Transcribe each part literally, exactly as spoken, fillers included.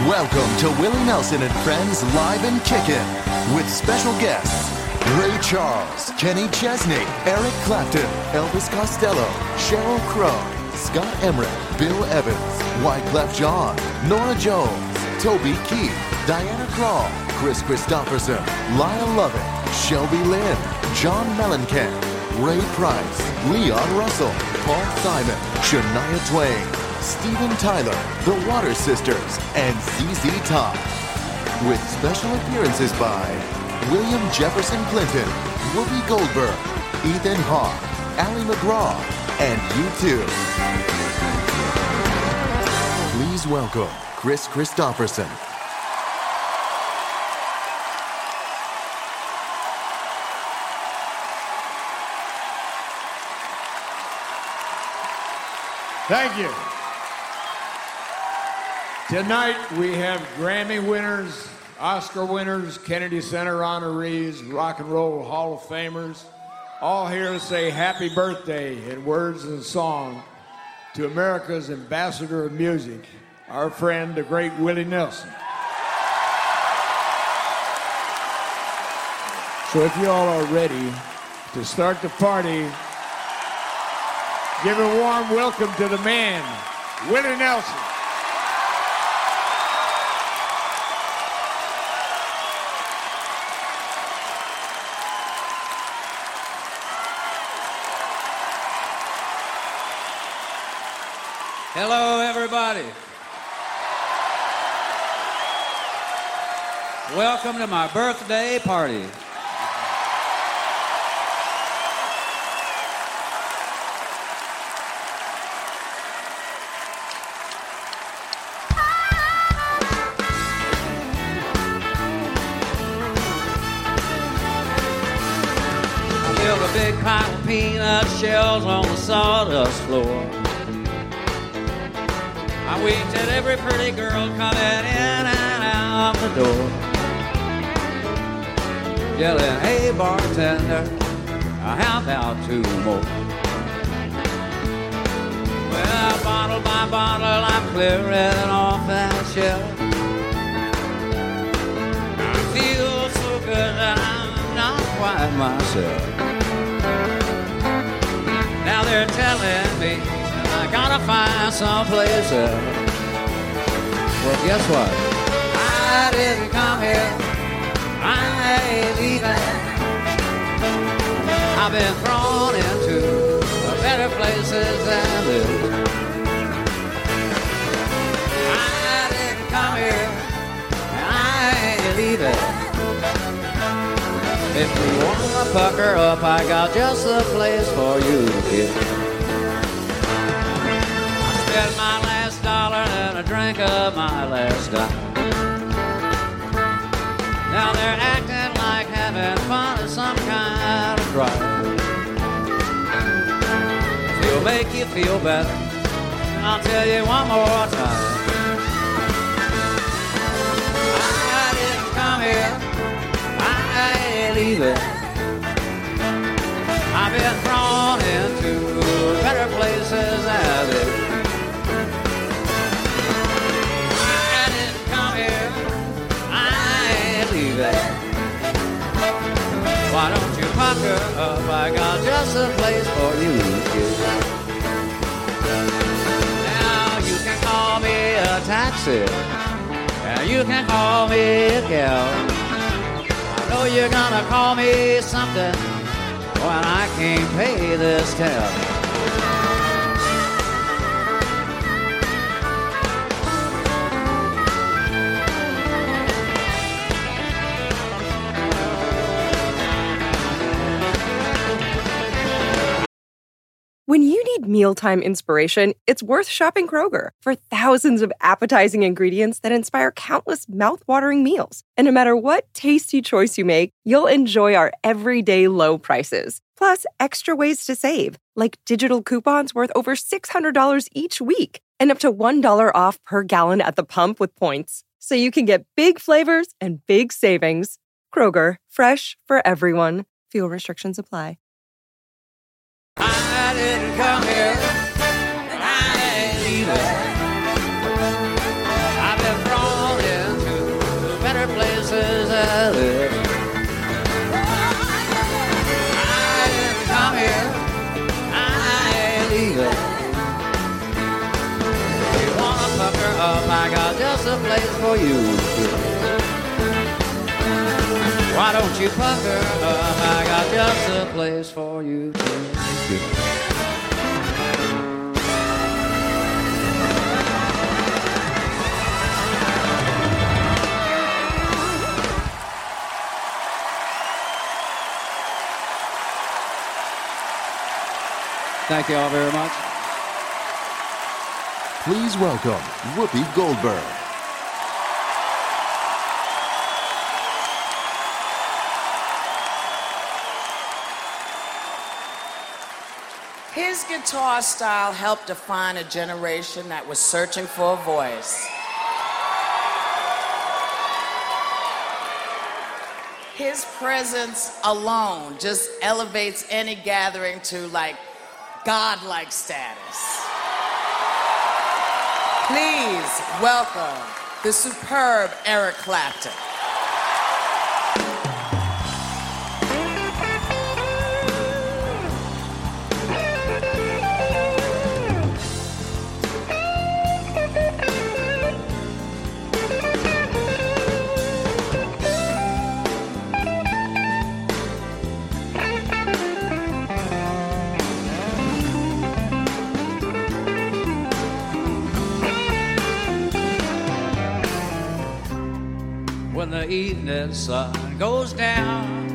Welcome to Willie Nelson and Friends Live and Kickin' with special guests Ray Charles, Kenny Chesney, Eric Clapton, Elvis Costello, Sheryl Crow, Scott Emmerich, Bill Evans, Wyclef Jean, Norah Jones, Toby Keith, Diana Krall, Chris Christopherson, Lyle Lovett, Shelby Lynn, John Mellencamp, Ray Price, Leon Russell, Paul Simon, Shania Twain, Steven Tyler, The Water Sisters, and Z Z Top. With special appearances by William Jefferson Clinton, Whoopi Goldberg, Ethan Hawke, Ali McGraw, and U two. Please welcome Chris Christopherson. Thank you. Tonight we have Grammy winners, Oscar winners, Kennedy Center honorees, Rock and Roll Hall of Famers, all here to say happy birthday in words and song to America's ambassador of music, our friend, the great Willie Nelson. So if you all are ready to start the party, give a warm welcome to the man, Willie Nelson. Hello, everybody. Welcome to my birthday party. I built a big pile of peanut shells on the sawdust floor. I winked at every pretty girl coming in and out the door, yelling, hey bartender, how about two more? Well, bottle by bottle, I'm clearing off that shelf. I feel so good that I'm not quite myself. Now they're telling me I gotta find someplace else. Well, guess what? I didn't come here. I ain't leaving. I've been thrown into better places than this. I didn't come here. I ain't leaving. If you wanna pucker up, I got just the place for you, kid. Spent my last dollar and a drink of my last dime. Now they're acting like having fun is some kind of crime. If it'll make you feel better, I'll tell you one more time. I didn't come here, I ain't leaving. I've been thrown into better places than this. Why don't you pucker up? I got just a place for you, kid. Now you can call me a taxi, and you can call me a gal. I know you're gonna call me something when I can't pay this tab. When you need mealtime inspiration, it's worth shopping Kroger for thousands of appetizing ingredients that inspire countless mouth-watering meals. And no matter what tasty choice you make, you'll enjoy our everyday low prices. Plus, extra ways to save, like digital coupons worth over six hundred dollars each week and up to one dollar off per gallon at the pump with points. So you can get big flavors and big savings. Kroger, fresh for everyone. Fuel restrictions apply. I didn't come here, and I ain't leaving. I've been thrown a place for you. Why don't you pucker up? I got just a place for you to. Thank you all very much. Please welcome Whoopi Goldberg. His guitar style helped define a generation that was searching for a voice. His presence alone just elevates any gathering to like godlike status. Please welcome the superb Eric Clapton. When the evening sun goes down,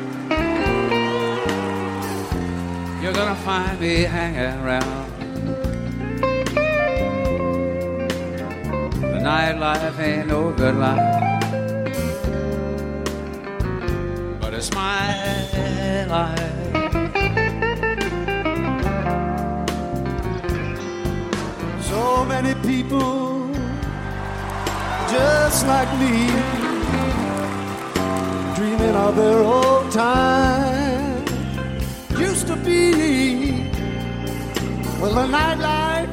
you're gonna find me hanging around. The nightlife ain't no good life, but it's my life. So many people just like me, dreaming of their old time. Used to be, well, the nightlife,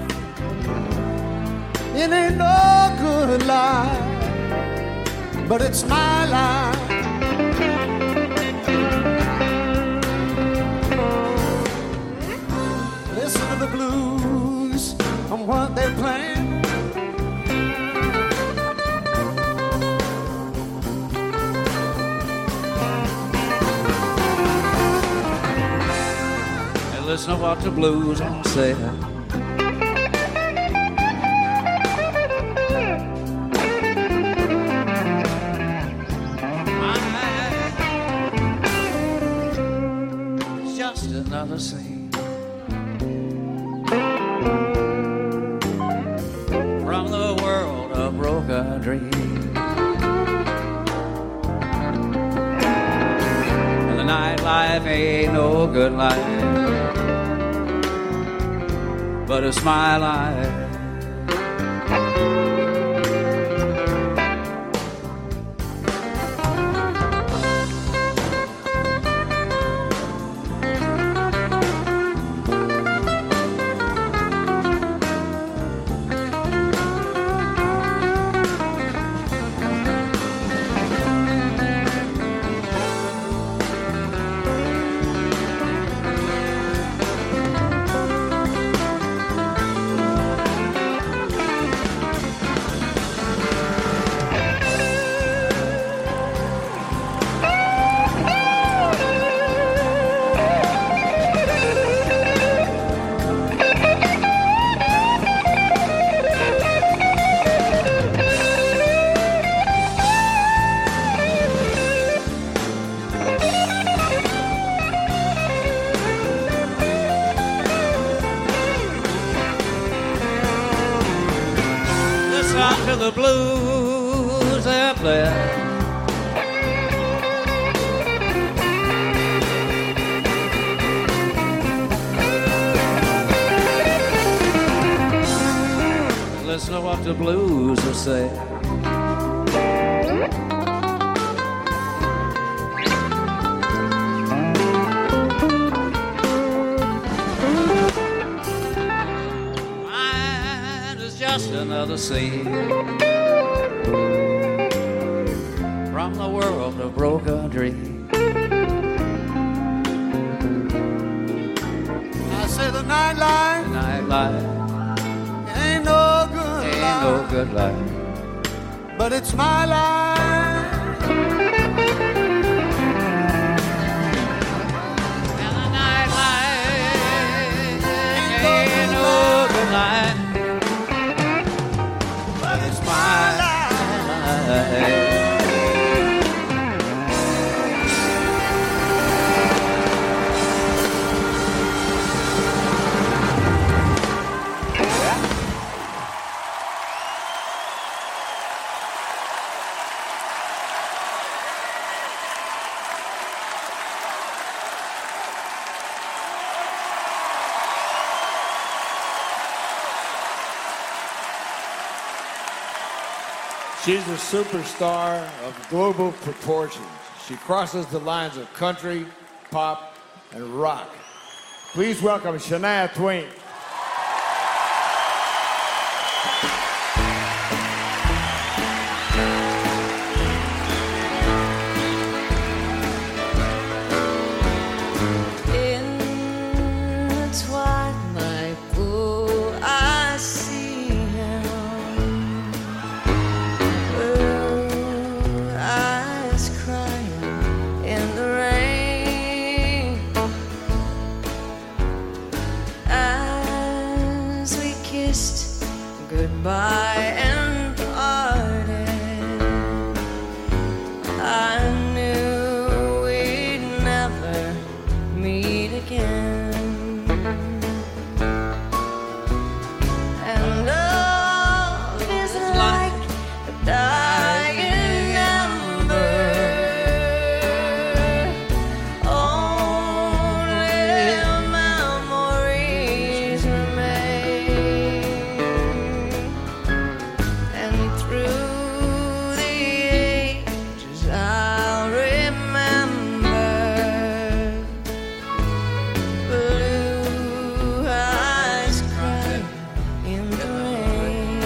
it ain't no good life, but it's my life. Listen to the blues and what they're playing. Listen to what the blues are saying. It's just another scene from the world of broken dreams. And the nightlife ain't no good life, but it's my life. To the blues they're playing. Listen to what the blues are saying. Mine is just another scene from the world of broken dreams. I say the nightlife, The nightlife ain't no good ain't life, no good life, but it's my life. And the night light ain't no good light, But it's my life. She's a superstar of global proportions. She crosses the lines of country, pop, and rock. Please welcome Shania Twain. In the twilight pool, I see him. Blue eyes crying in the rain. As we kissed goodbye and parted, I knew we'd never meet again. And love is like a dying ember. Only memories remain. And through the ages I'll remember blue eyes cry in the rain.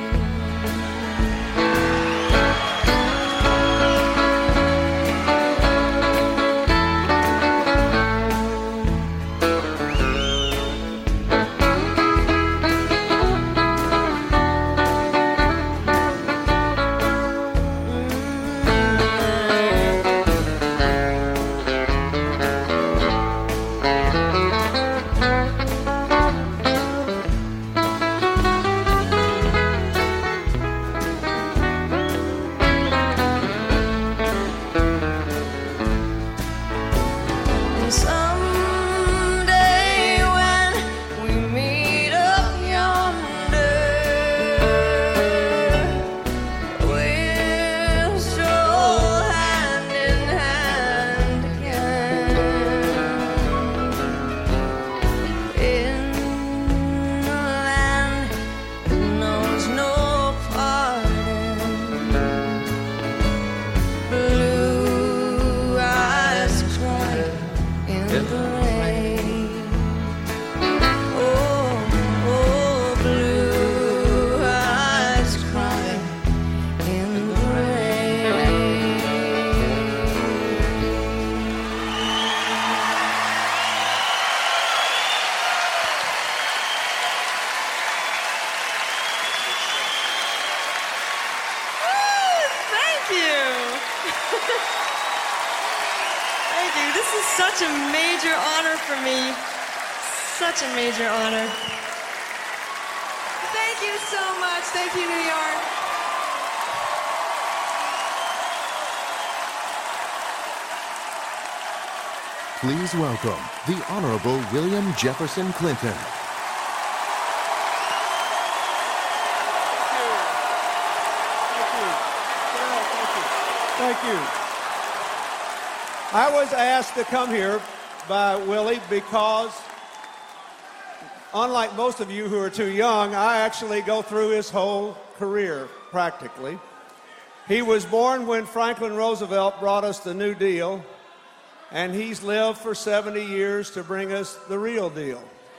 And someday when we meet up yonder, we'll stroll hand in hand again in a land that knows no parting. Blue eyes cry in the rain. Oh, oh, blue eyes cry in the rain. Thank you. Thank you. This is such a major honor for me. Such a major honor. Thank you so much. Thank you, New York. Please welcome the Honorable William Jefferson Clinton. Thank you. I was asked to come here by Willie because, unlike most of you who are too young, I actually go through his whole career, practically. He was born when Franklin Roosevelt brought us the New Deal, and he's lived for seventy years to bring us the real deal.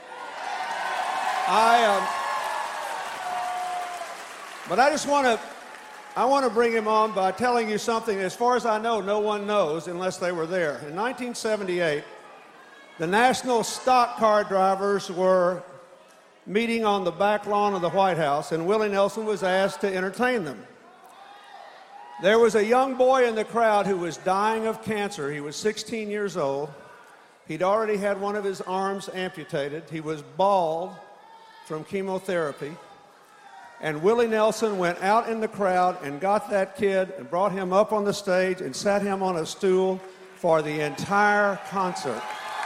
I, um, but I just want to I want to bring him on by telling you something, as far as I know, no one knows unless they were there. In nineteen seventy-eight, the national stock car drivers were meeting on the back lawn of the White House, and Willie Nelson was asked to entertain them. There was a young boy in the crowd who was dying of cancer. He was sixteen years old. He'd already had one of his arms amputated. He was bald from chemotherapy. And Willie Nelson went out in the crowd and got that kid and brought him up on the stage and sat him on a stool for the entire concert.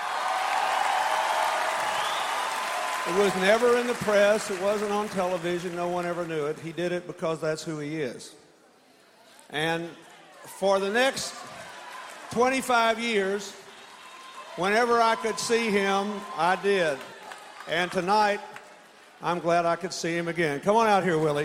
It was never in the press. It wasn't on television. No one ever knew it. He did it because that's who he is. And for the next twenty-five years, whenever I could see him, I did. And tonight, I'm glad I could see him again. Come on out here, Willie.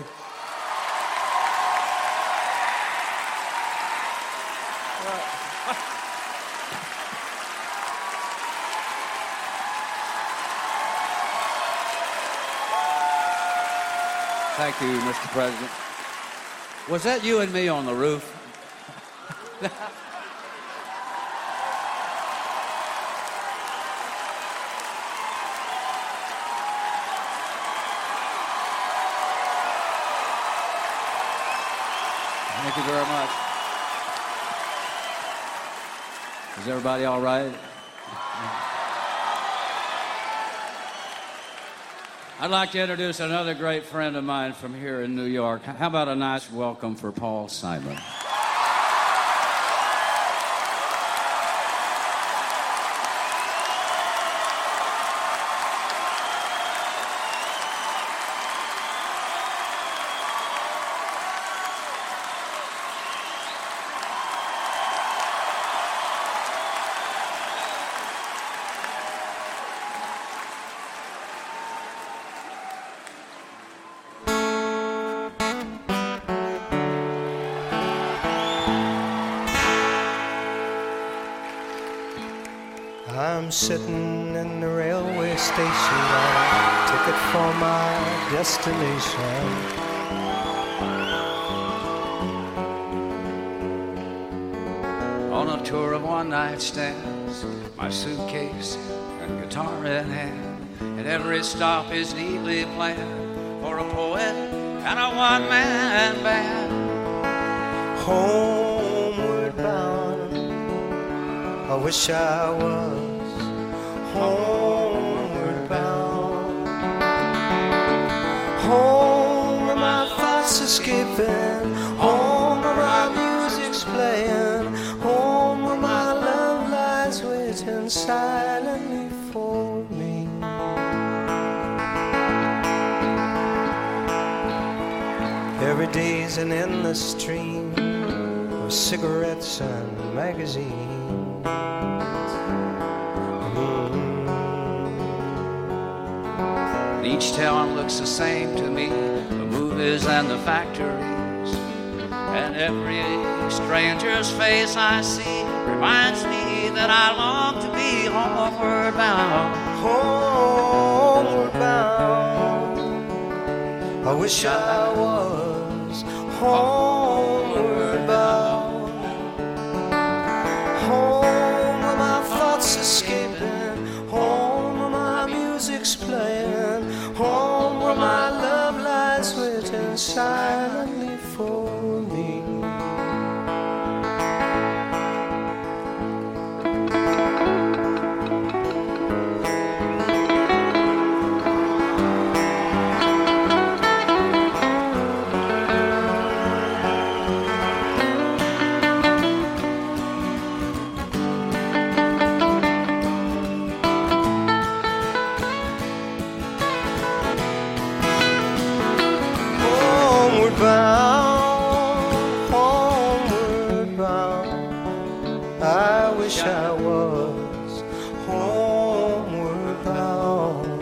Thank you, Mister President. Was that you and me on the roof? Thank you very much. Is everybody all right? I'd like to introduce another great friend of mine from here in New York. How about a nice welcome for Paul Simon? I'm sitting in the railway station, got a ticket for my destination. On a tour of one-night stands, my suitcase and guitar in hand, and every stop is neatly planned for a poet and a one-man band. Homeward bound, I wish I was homeward bound. Home where my thoughts escaping, home where my music's playing, home where my love lies waiting silently for me. Every day's an endless stream of cigarettes and magazines. Each town looks the same to me, the movies and the factories. And every stranger's face I see reminds me that I long to be homeward bound. Homeward bound, I wish I was homeward bound. Home where my thoughts escaping, home where my music's playing, home where my love lies waiting silently for me. Bound, homeward bound, I wish I was homeward bound.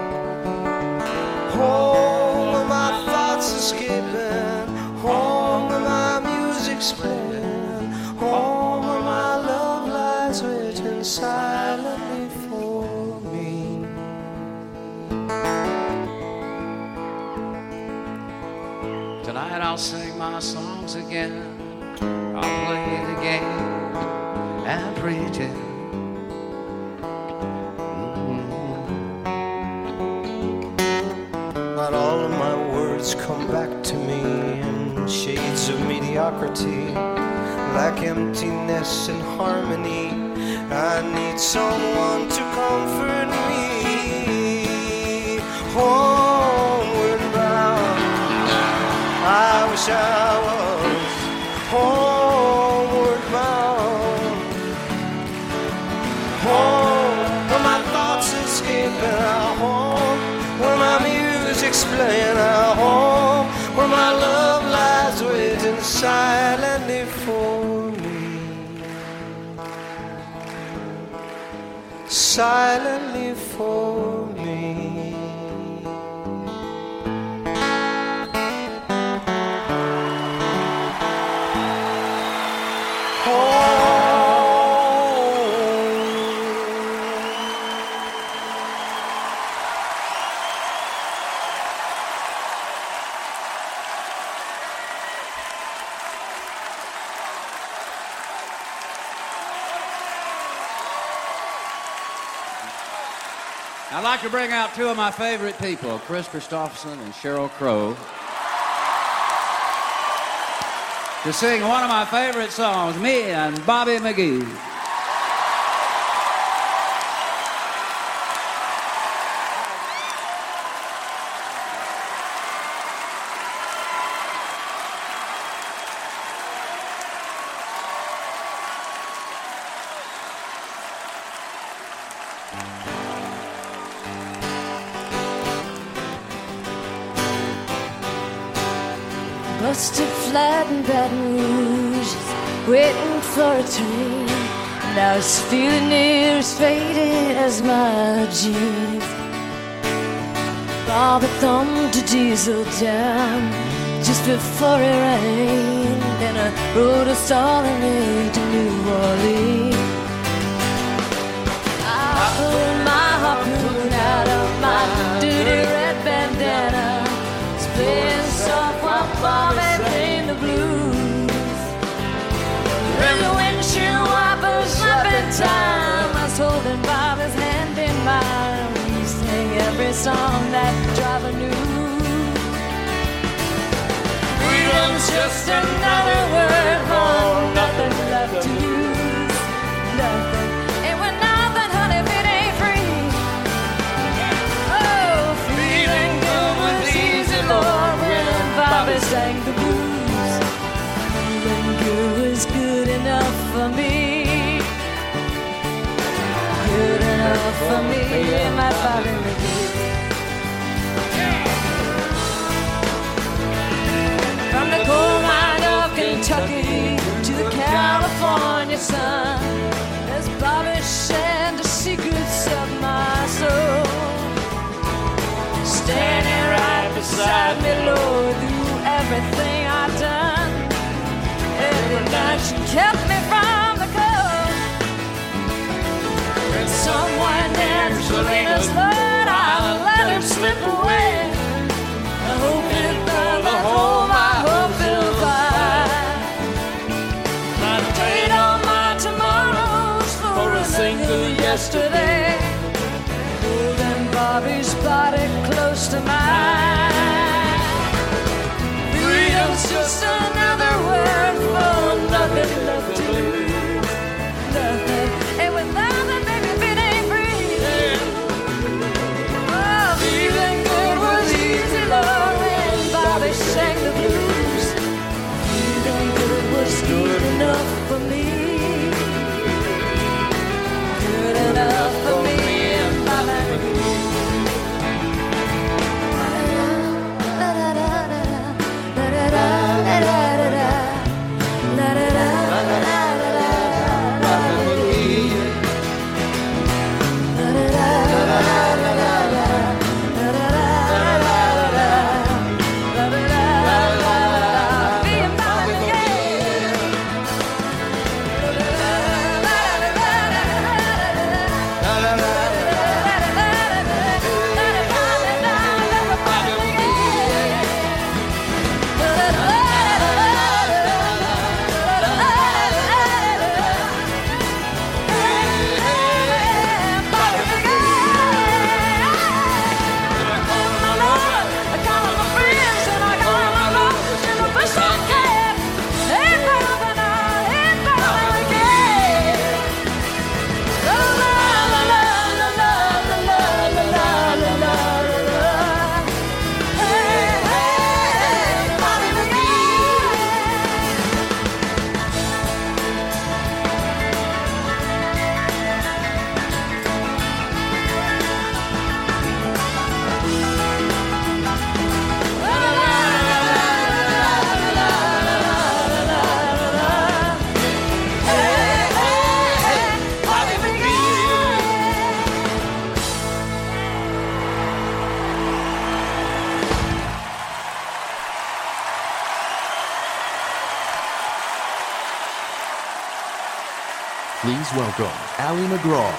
Home where my thoughts escaping, home where my music's playing, home where my love lies waiting silently for me. Tonight I'll sing my songs again, I'll play the game and pretend. Not all of my words come back to me in shades of mediocrity, like emptiness and harmony. I need someone to comfort me. Homeward bound, I wish I was homeward bound. Home, where my thoughts escaping. Home, where my music's playing. Home, where my love lies waiting silently for me. Silently for me. I'd like to bring out two of my favorite people, Chris Christopherson and Sheryl Crow, to sing one of my favorite songs, Me and Bobby McGee. Busted flat in Baton Rouge, waiting for a train. Now it's feeling near as faded as my jeans. Bobby thumbed a diesel down just before it rained, and I rode us all the way to New Orleans. I pulled my harpoon out of my dirty red bandana, playing soft while Bobby played the blues. With the windshield wipers up in time, I was holding Bobby's hand in mine. He sang every song that driver knew. Freedom's just another word for nothing left to lose. Nothing. Ain't with nothing, honey, if it ain't free. Oh, feeling good was easy, Lord, when Bobby sang the blues. Feeling good was good enough for me. Good enough for me and my Bobby McGee. From the coal mine of Kentucky to the California sun, as Bobby shared the secrets of my soul. Standing right beside me, Lord, through everything I've done. Every night she kept me from the cold. When someone danced Selena's Lord, I let him slip away. I hope it doesn't hold my hope-filled fire. I trade all my tomorrows for a single yesterday. Holding Bobby's body close to mine. Freedom's just another word for nothing left to lose. Nothing. And with nothing, baby, if it ain't free. Oh, feeling good. Please welcome Ali MacGraw.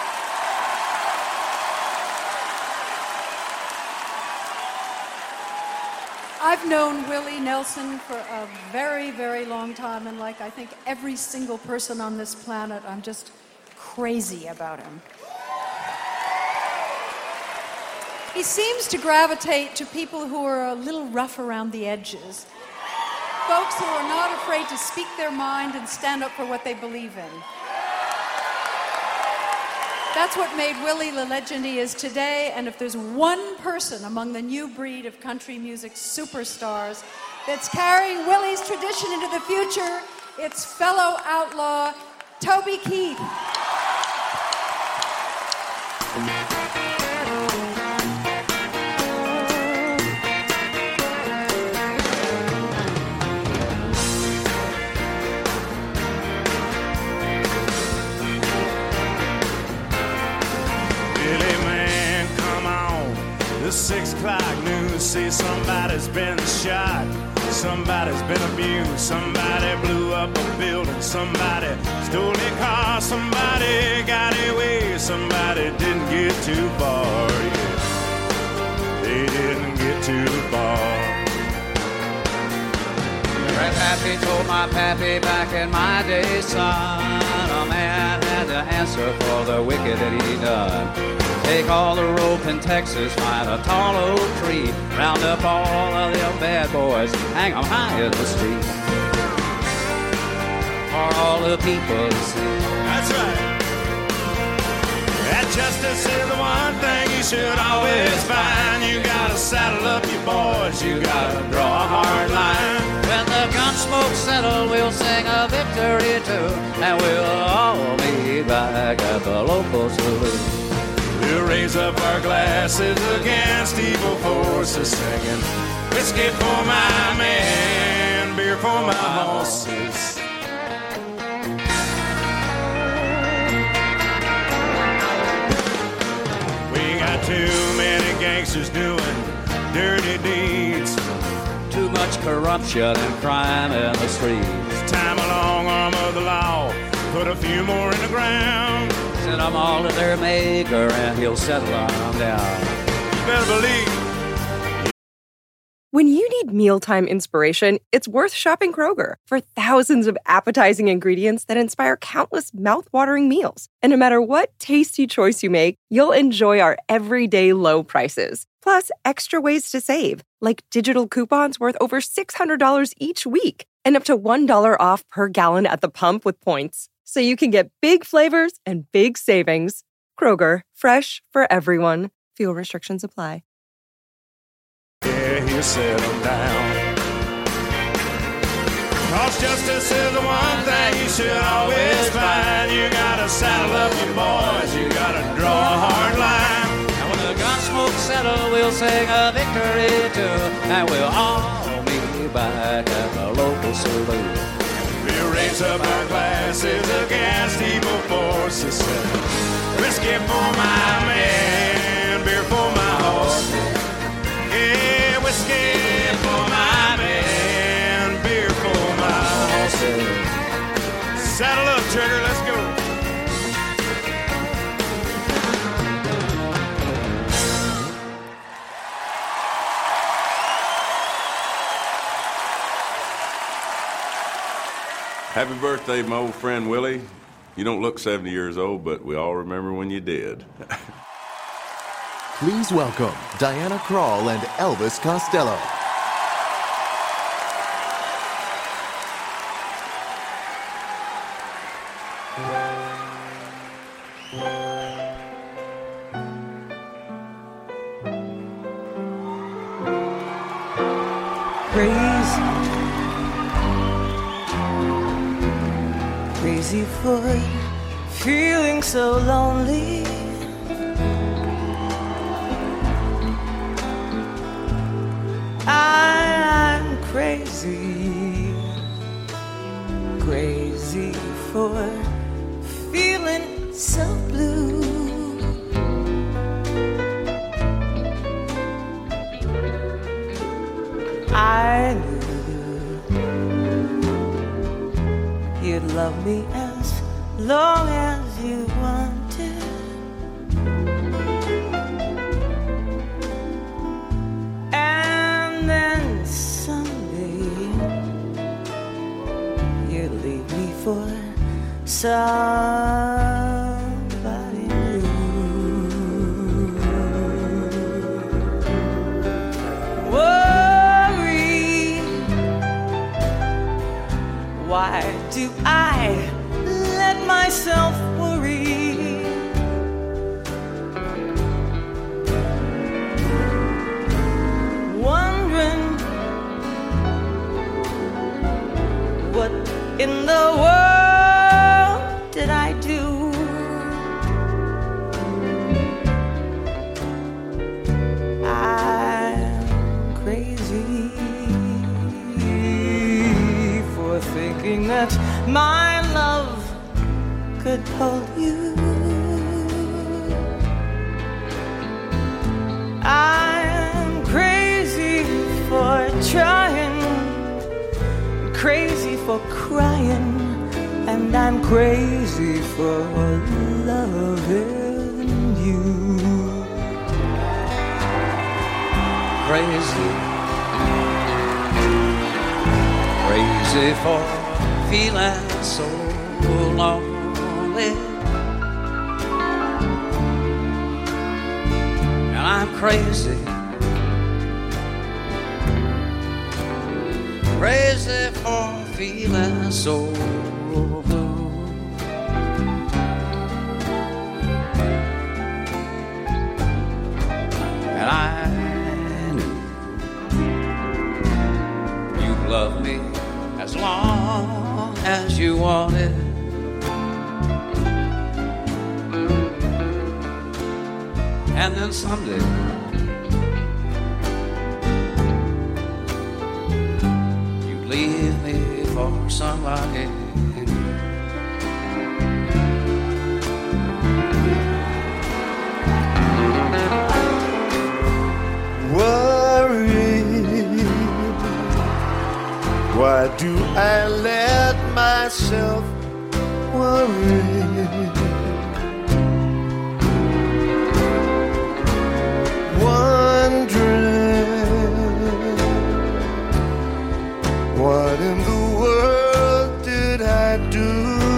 I've known Willie Nelson for a very, very long time, and like I think every single person on this planet, I'm just crazy about him. He seems to gravitate to people who are a little rough around the edges. Folks who are not afraid to speak their mind and stand up for what they believe in. That's what made Willie the legend he is today, and if there's one person among the new breed of country music superstars that's carrying Willie's tradition into the future, it's fellow outlaw Toby Keith. The six o'clock news say somebody's been shot, somebody's been abused, somebody blew up a building, somebody stole a car, somebody got away, somebody didn't get too far, yeah. They didn't get too far. Grandpappy told my pappy back in my day, son, a man had to answer for the wicked that he done. Take all the rope in Texas, find a tall oak tree, round up all of them bad boys, hang them high in the street, for all the people to see. That's right. That justice is the one thing you should always find. You gotta saddle up your boys, you gotta draw a hard line. When the gun smoke settles, we'll sing a victory tune, and we'll all meet back at the local saloon. We'll raise up our glasses against evil forces, singing whiskey for my men, beer for my horses. We got too many gangsters doing dirty deeds, too much corruption and crime in the streets. Time a long arm of the law, put a few more in the ground. Send them all to their maker and he'll settle them down. You better believe. When you need mealtime inspiration, it's worth shopping Kroger for thousands of appetizing ingredients that inspire countless mouth-watering meals. And no matter what tasty choice you make, you'll enjoy our everyday low prices. Plus, extra ways to save, like digital coupons worth over six hundred dollars each week and up to one dollar off per gallon at the pump with points. So you can get big flavors and big savings. Kroger, fresh for everyone. Fuel restrictions apply. Yeah, he'll settle down. Cause justice is the one thing you should always find. You gotta saddle up your boys, you gotta draw a hard line. And when the gun smoke settles, we'll sing a victory tune, and we'll all meet back at the local saloon. We'll raise up our glasses against evil forces, whiskey for my man, beer for my horse. Yeah, whiskey for my man, beer for my horse. Saddle up, Trigger, let's go. Happy birthday, my old friend Willie. You don't look seventy years old, but we all remember when you did. Please welcome Diana Krall and Elvis Costello. Crazy, crazy for feeling so lonely. I'm crazy, crazy for feeling so blue. I knew you'd love me as long as you wanted. And then someday you leave me for somebody new. Worry, why do I let myself worry? Wondering what in the world did I do? I'm crazy for thinking that my love could hold you. I'm crazy for trying, crazy for crying, and I'm crazy for loving you. Crazy, crazy for feeling so lonely. And I'm crazy, crazy for feeling so blue. And I knew you'd love me as long as you wanted. And then someday you leave me for somebody new. Worry, why do I let myself worry? Wondering what in the world did I do?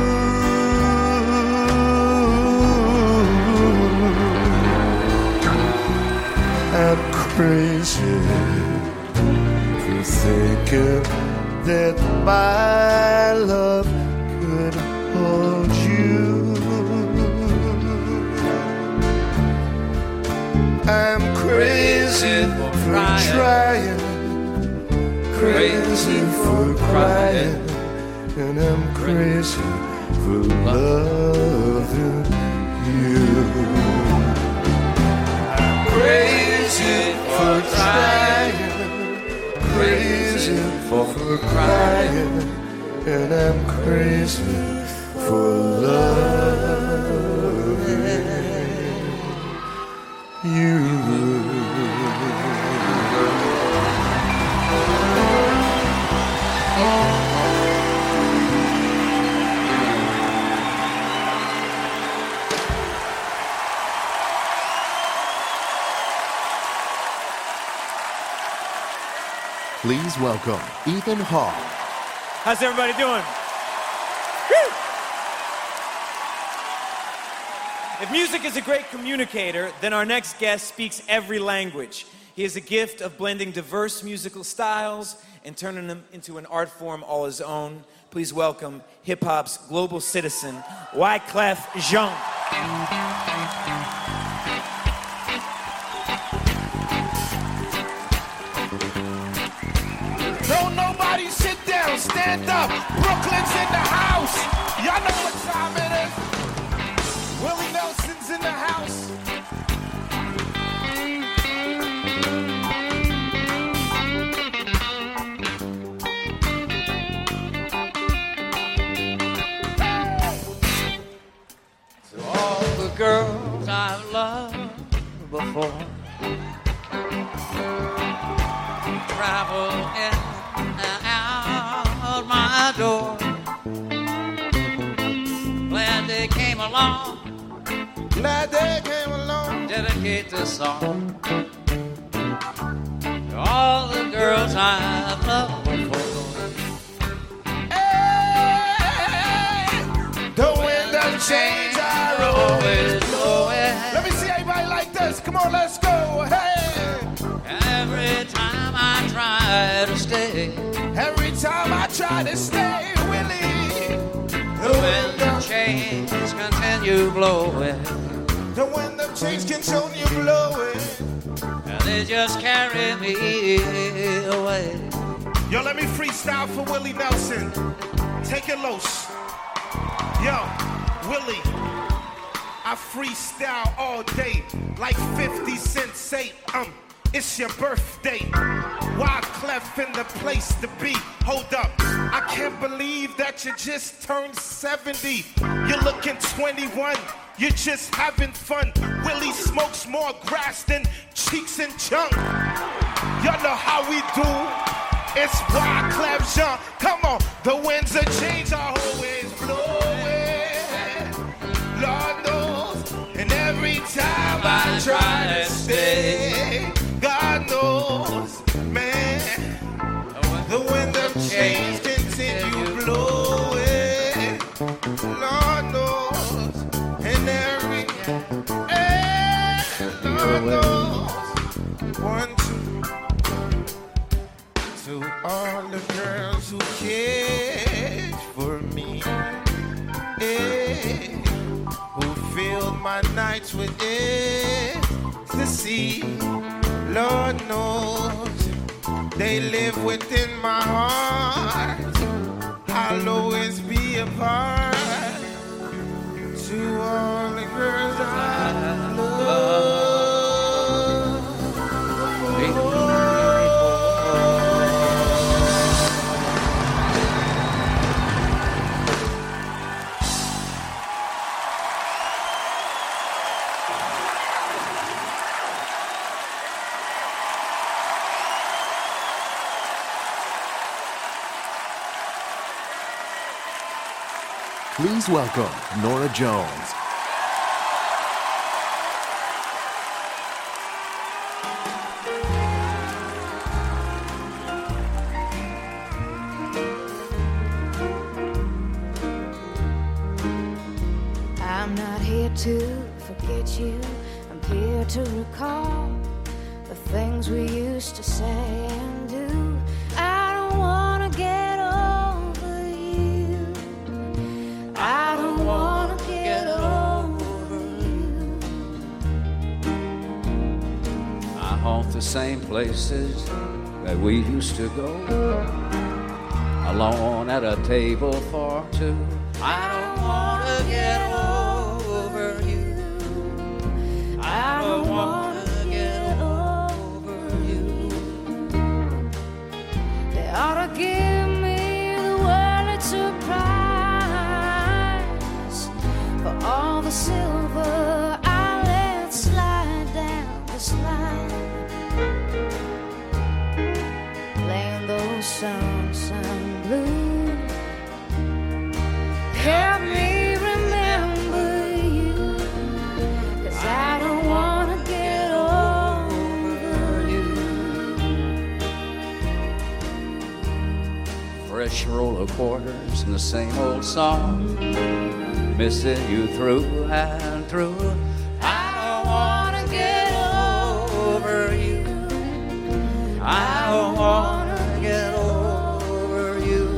I'm crazy for thinking that my love could hold you. I'm crazy for trying, crazy for crying, and I'm crazy for loving you. I'm crazy for trying, crazy for crying, and I'm crazy for loving you. Please welcome Ethan Hawke. How's everybody doing? Woo! If music is a great communicator, then our next guest speaks every language. He has a gift of blending diverse musical styles and turning them into an art form all his own. Please welcome hip-hop's global citizen, Wyclef Jean. Don't nobody sit down, stand up. Brooklyn's in the house. Y'all know what time it is. Willie Nelson's in the house. To all the girls I've loved before, travel in and out my door, when song. Glad they came along. Dedicate this song to all the girls I've loved before. The wind of change are always blowing. Let me see everybody like this. Come on, let's go. Hey. Every time I try to stay, every time I try to stay, Willie, the wind of change continue blowing. The wind of change continue blowing. And they just carry me away. Yo, let me freestyle for Willie Nelson. Take it loose. Yo, Willie, I freestyle all day like fifty Cent say, um, it's your birthday. Wyclef in the place to be. Hold up, I can't believe that you just turned seventy. You're looking twenty-one, you're just having fun. Willie smokes more grass than cheeks and junk. Y'all know how we do. It's Wyclef Jean. Come on, the winds of change are always blowing. Lord knows, and every time I try to stay, God knows, man, the wind of change continue blowing. Lord knows, and every, and Lord knows. One, two, to all the girls who cared for me, eh, who filled my nights with ecstasy. Lord knows they live within my heart. I'll always be a part. To all the girls I love. Please welcome Norah Jones. I'm not here to forget you. I'm here to recall the things we used to say and do. I don't want to get over you. I don't want to get over you. I haunt the same places that we used to go, alone at a table for two. I don't want to get over you. I don't want to get over you. They ought to give me the world surprise for all the silver I let slide down the slide, playing those songs I'm blue. Help me remember you, 'cause I don't want to get over you. Fresh roll of quarters and the same old song, missing you through and through. I don't want to get over you. I don't want to get over you.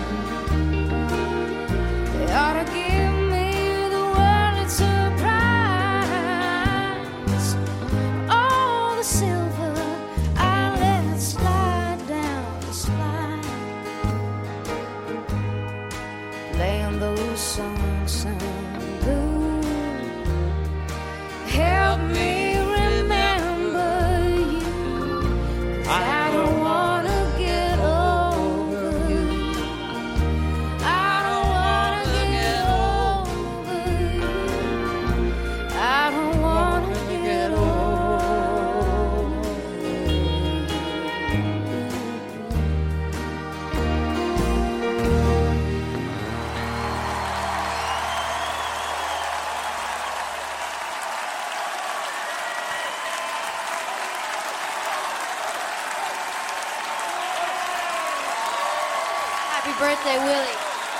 They ought to give me the world surprise, all the silver I let slide down the slide, playing those songs I'm blue. Help me remember you, 'cause I don't Happy birthday, Willie.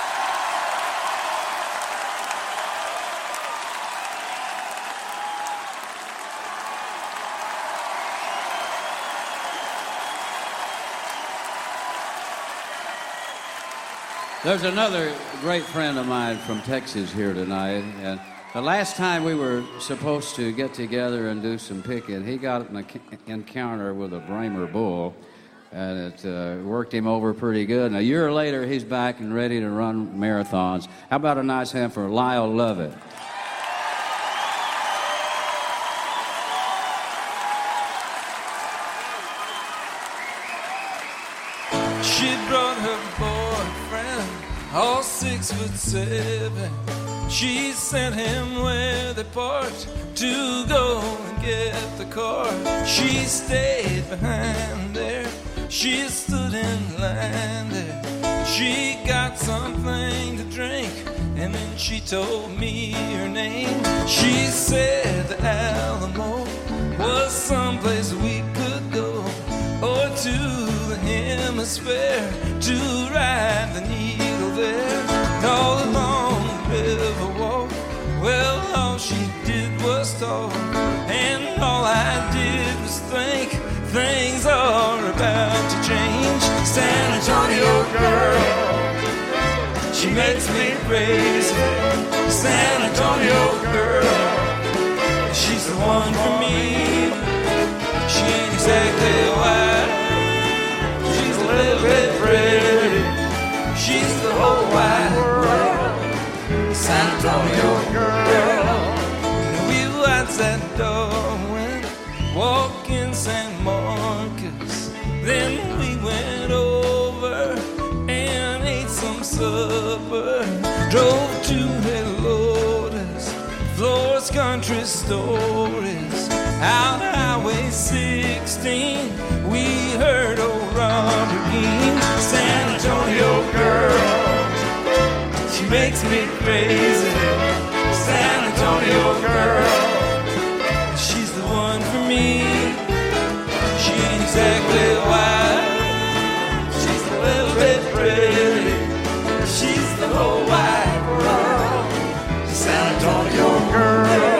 There's another great friend of mine from Texas here tonight, and the last time we were supposed to get together and do some picking, he got an encounter with a Bramer bull, and it uh, worked him over pretty good. And a year later, he's back and ready to run marathons. How about a nice hand for Lyle Lovett? She brought her boyfriend, all six foot seven. She sent him where they parked to go and get the car. She stayed behind there, she stood in line there. She got something to drink, and then she told me her name. She said the Alamo was someplace we could go, or to the hemisphere to ride the needle there. And all along the river walk, well, all she did was talk, and all I did was think things are about to change. San Antonio girl, she makes me crazy. San Antonio girl, she's the one for me. She ain't exactly white, she's a little bit pretty. She's the whole wide world, San Antonio girl. And we watched that Darwin walk in San Marcos. Then we went over and ate some supper. Drove to Helotes, Flores Country Stories. Out Highway sixteen, we heard old Robert Keane. San Antonio girl, she makes me crazy. San Antonio girl, she's the one for me. She ain't exactly white, she's a little bit pretty. She's the whole wide world, San Antonio girl.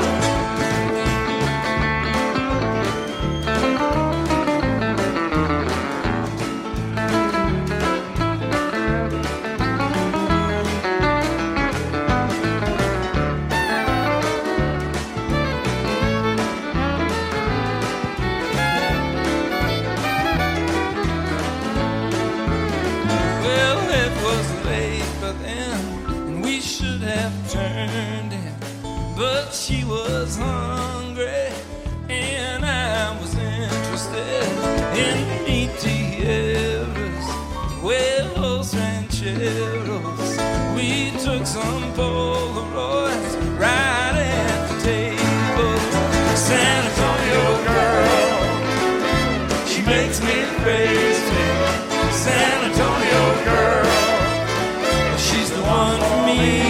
But she was hungry, and I was interested in meat Tierras, Huevos Rancheros. We took some Polaroids right at the table. San Antonio girl, she makes me crazy. San Antonio girl, she's the one for me.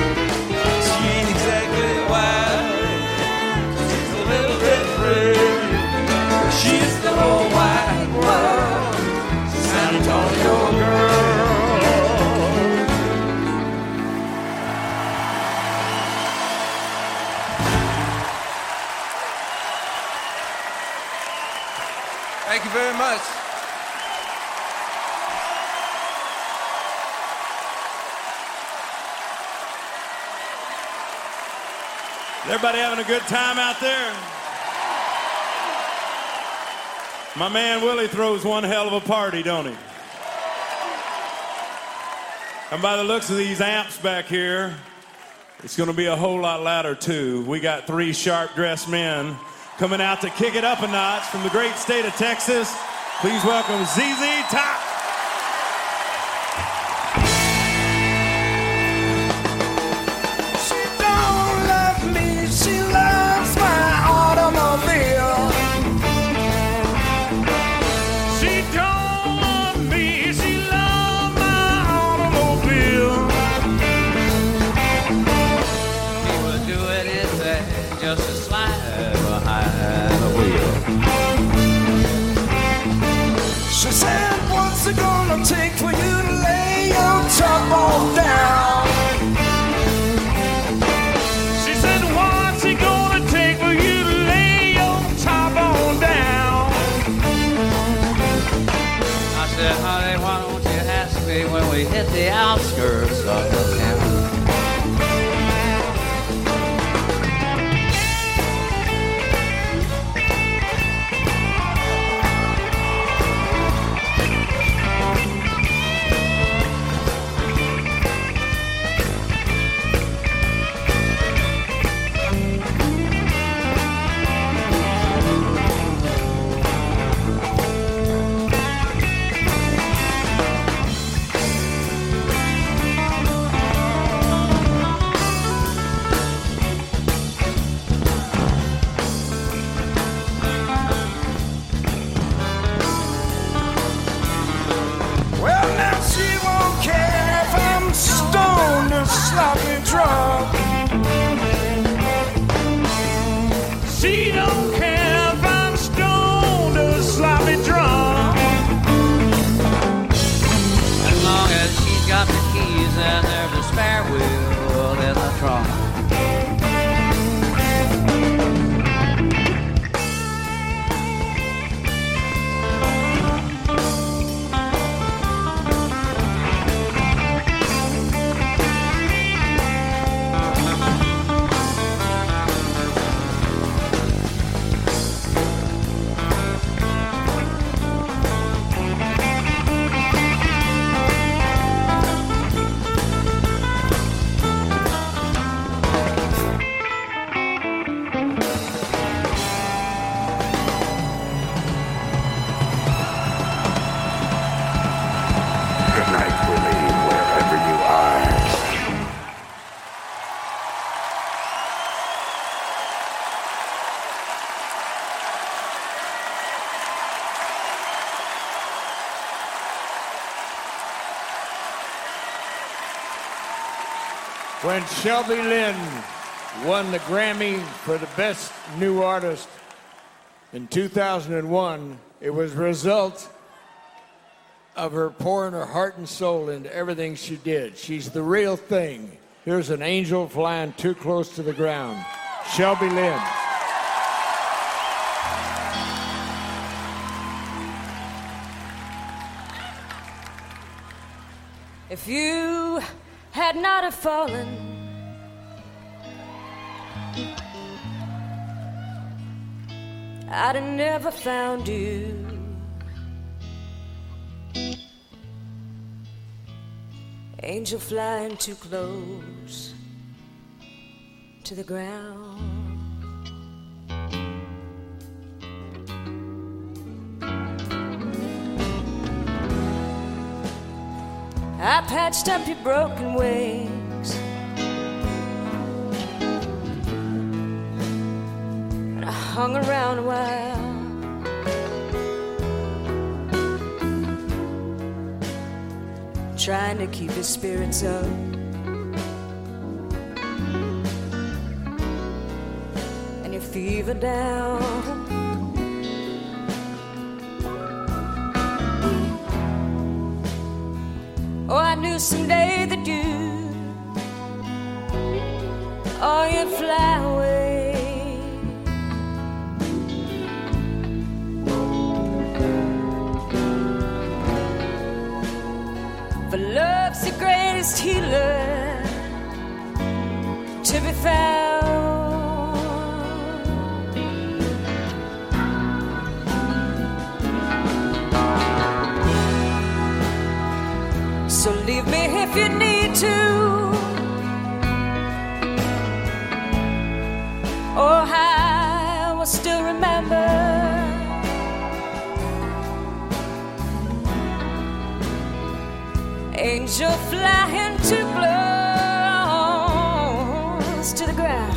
She's the whole wide world, San Antonio girl. Thank you very much. Everybody having a good time out there? My man Willie throws one hell of a party, don't he? And by the looks of these amps back here, it's going to be a whole lot louder, too. We got three sharp-dressed men coming out to kick it up a notch from the great state of Texas. Please welcome Z Z Top. She don't love me, she loves my automobile. Just a slide behind the wheel. She said, what's it gonna take for you to lay lay your top on down. She said, what's it gonna take for you to lay your top on down? I said, honey, why don't you ask me when we hit the outskirts of the town? Well, now she won't care if I'm stoned or sloppy drunk. She don't care if I'm stoned or sloppy drunk. As long as she's got the keys and there's a spare wheel in the trunk. Good night, Willie, wherever you are. When Shelby Lynn won the Grammy for the Best New Artist in two thousand one, it was a result of her pouring her heart and soul into everything she did. She's the real thing. Here's an angel flying too close to the ground. Shelby Lynn. If you had not have fallen, I'd have never found you. Angel flying too close to the ground. I patched up your broken wings, and I hung around a while. Trying to keep his spirits up. And your fever down. Oh, I knew someday that you, oh, you'd fly away. For love's the greatest healer to be found. So leave me if you need to. Oh, I will still remember. Angel flying too close to the ground.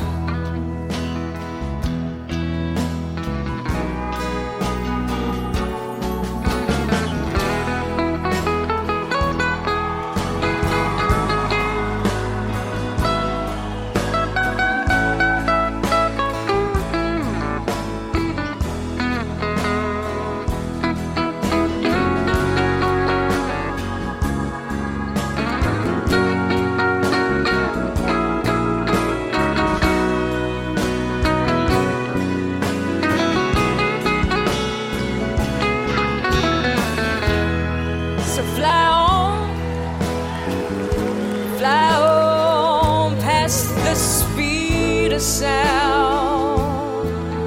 sound.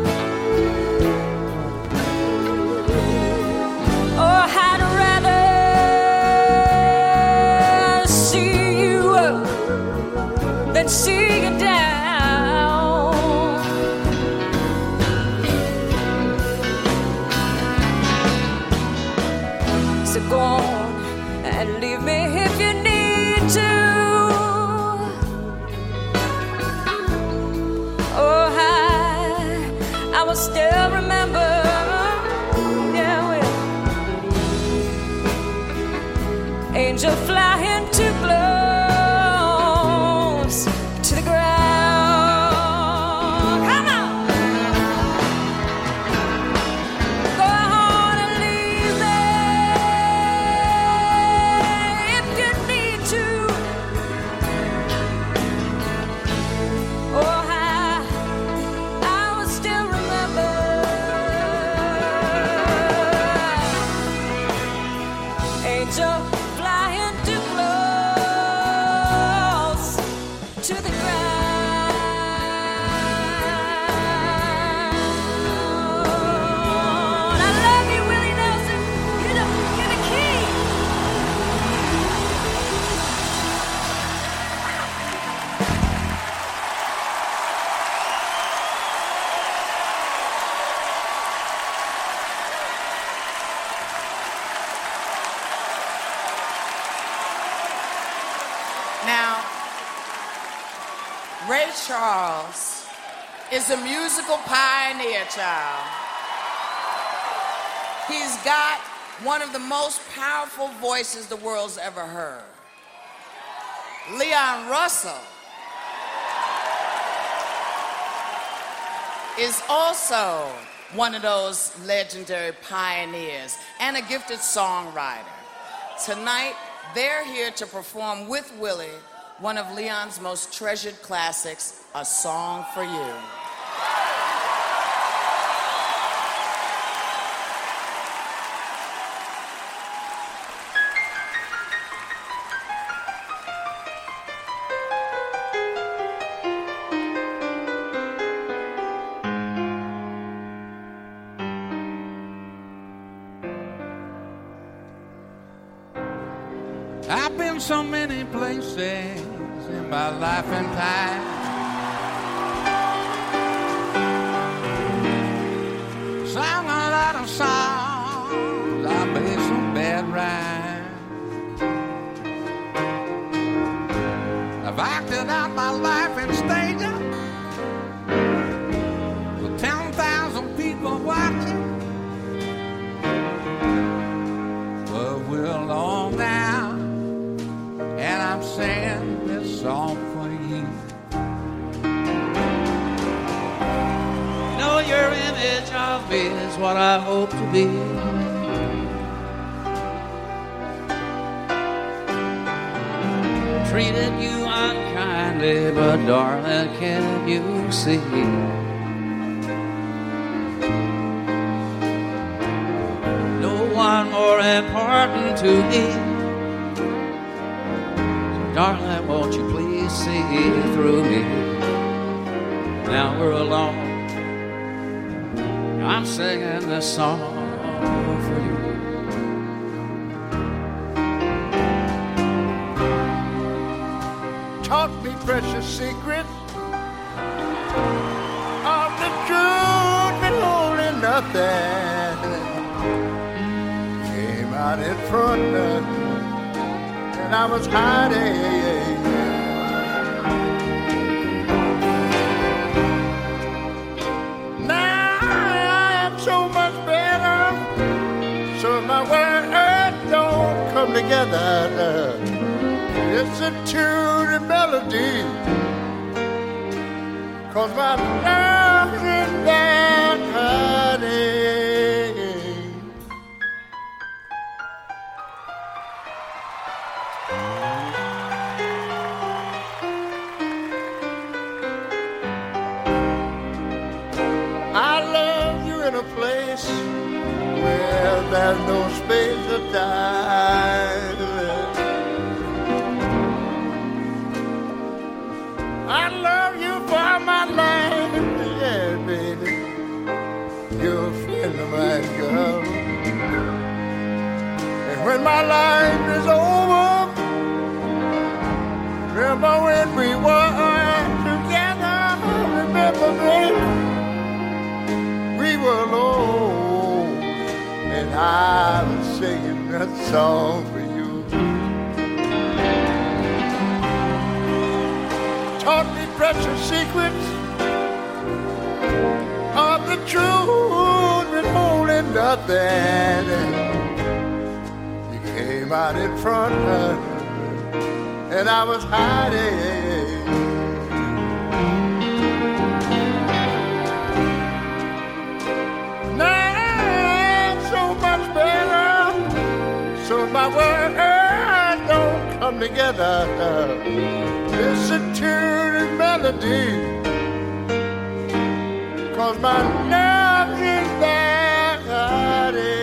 Oh, I'd rather see you up than see you down. So go on and leave me if you need to. Oh, I, I will still remember, yeah, well, angel flying too close to the ground. Come on, go on and leave me if you need to. Oh, I, I will still remember, angel flying too close to the ground. I love you, Willie Nelson. You're the, you're the king. Now, Ray Charles is a musical pioneer, child. He's got one of the most powerful voices the world's ever heard. Leon Russell is also one of those legendary pioneers and a gifted songwriter. Tonight, they're here to perform with Willie one of Leon's most treasured classics, A Song for You. I've been so many places in my life and time. Sang a lot of songs, I made some bad rhymes. I've acted out my life in stages with ten thousand people watching. But we're alone now, and I'm singing this song for you. Know your image of me is what I hope to be. Treated you unkindly, but darling, can you see? No one more important to me. Darling, won't you please see through me? Now we're alone, I'm singing this song for you. Taught me precious secrets of the truth and holding nothing. Came out in front of and I was hiding. Now I am so much better, so my words don't come together. Listen to the melody, 'cause my love is that hiding. I love you in a place where there's no space of time. I love you for my life. when my life is over, remember when we were together, remember, baby, we were alone, and I was singing that song for you. Taught me precious secrets of the truth, withholding nothing. You came out in front, and I was hiding. Now so much better, so my words don't come together. Listen to the melody, 'cause my love is daddy.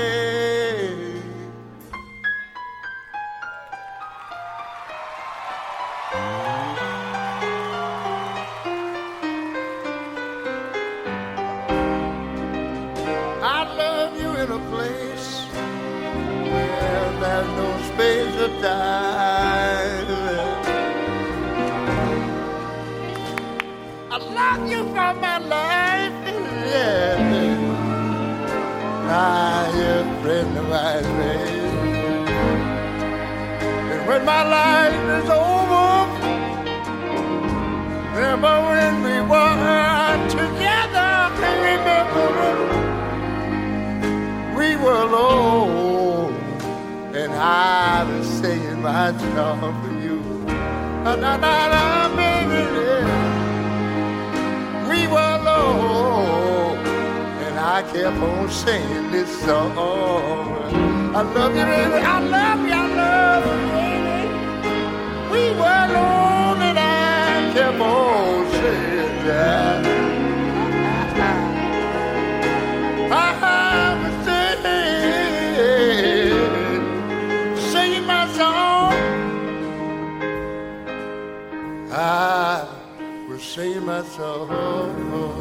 I love you in a place where there's no space or time. I love you for my life, yeah. Now you're a friend of mine, baby. And when my life is over, remember when we were together, remember we were alone, and I was singing my song for you. Na na na, baby, yeah. We were alone, and I kept on singing this song. I love you, baby, I love you, I love you, baby. We were alone, and I kept on singing that. I was singing, singing my song. I was singing my song.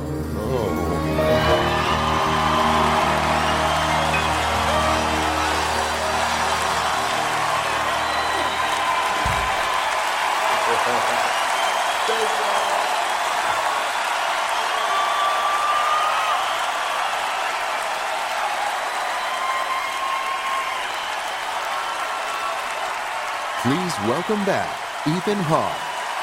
Please welcome back Ethan Hawke.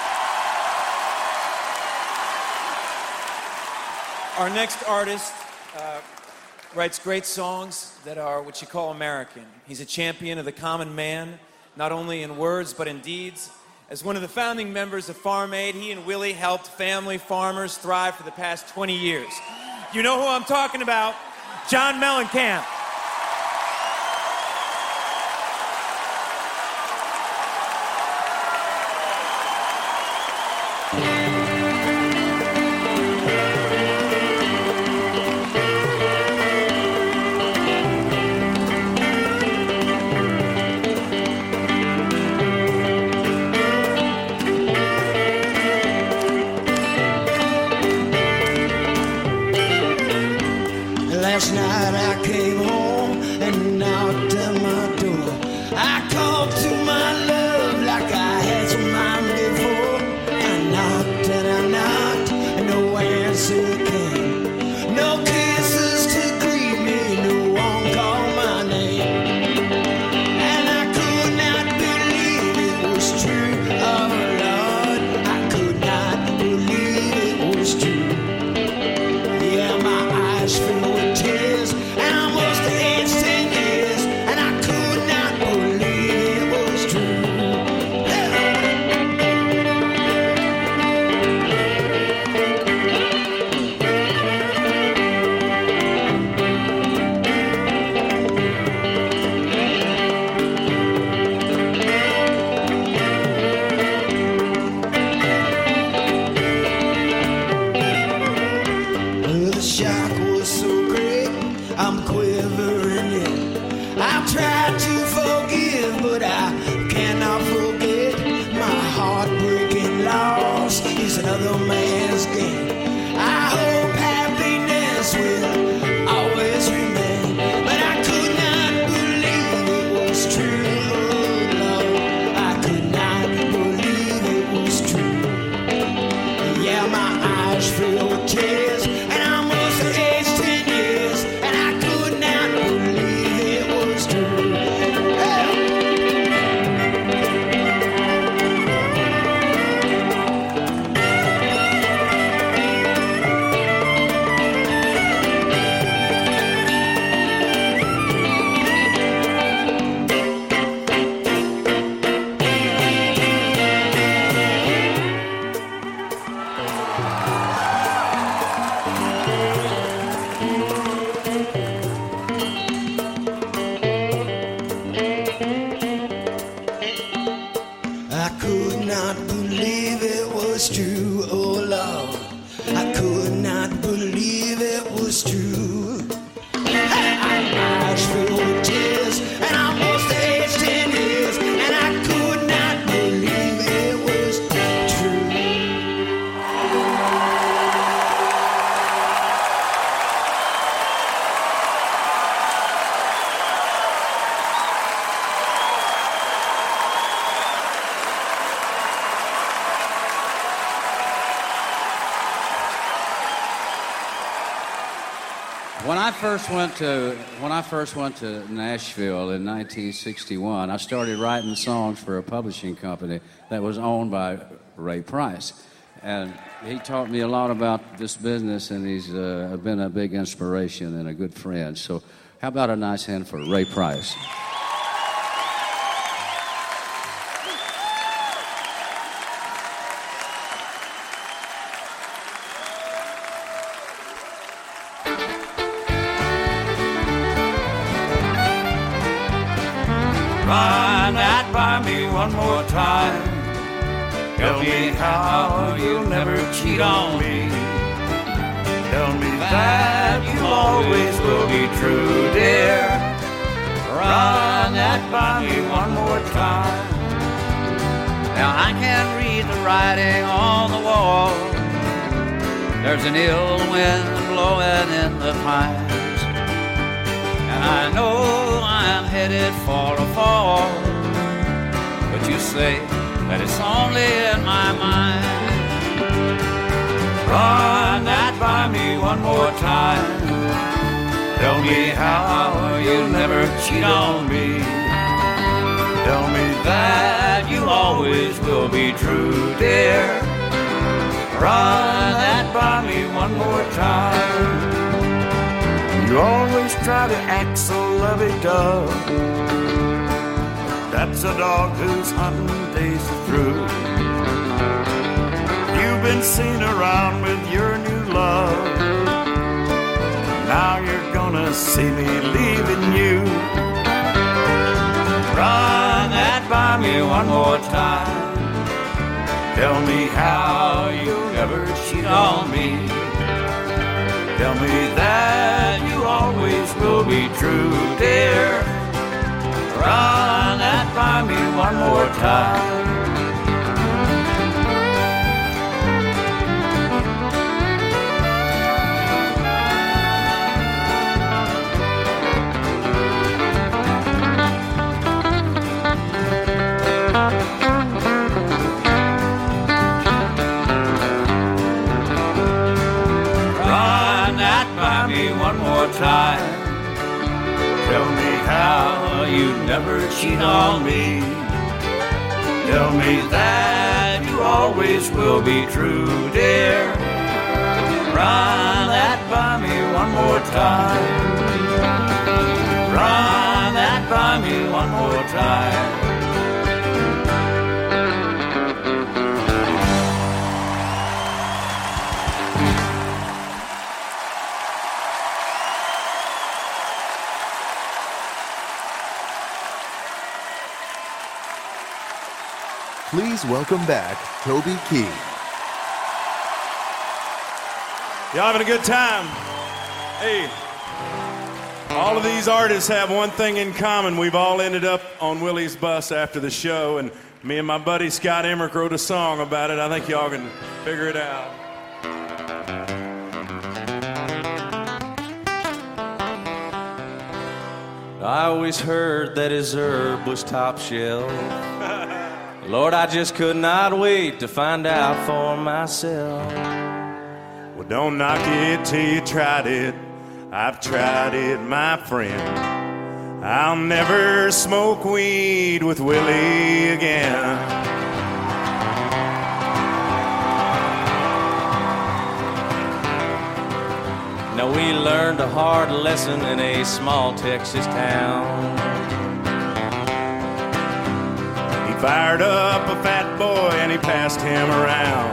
Our next artist uh, writes great songs that are what you call American. He's a champion of the common man, not only in words but in deeds. As one of the founding members of Farm Aid, he and Willie helped family farmers thrive for the past twenty years. You know who I'm talking about? John Mellencamp. Last night I came home I first went to when I first went to Nashville in nineteen sixty-one, I started writing songs for a publishing company that was owned by Ray Price, and he taught me a lot about this business, and he's uh, been a big inspiration and a good friend. So, how about a nice hand for Ray Price? Run that by me one more time. Tell me how you'll never cheat on me. Tell me that you always will be true, dear. Run that by me one more time. Now I can read the writing on the wall. There's an ill wind blowing in the pines, and I know I'm headed for a fall. But you say that it's only in my mind. Run that by me one more time. Tell me how you'll never cheat on me. Tell me that you always will be true, dear. Run that by me one more time. You always try to act so lovey-dove. That's a dog who's hunting days through. You've been seen around with your new love. Now you're gonna see me leaving you. Run that by me one more time. Tell me how you'll never cheat on me. Tell me that you always will be true, dear. Run that by me one more time. One more time. Tell me how you'd never cheat on me. Tell me that you always will be true, dear. Run that by me one more time. Run that by me one more time. Please welcome back Toby Keith. Y'all having a good time? Hey, all of these artists have one thing in common. We've all ended up on Willie's bus after the show, and me and my buddy Scott Emmerich wrote a song about it. I think y'all can figure it out. I always heard that his herb was top shelf. Lord, I just could not wait to find out for myself. Well, don't knock it till you tried it. I've tried it, my friend. I'll never smoke weed with Willie again. Now we learned a hard lesson in a small Texas town. Fired up a fat boy and he passed him around.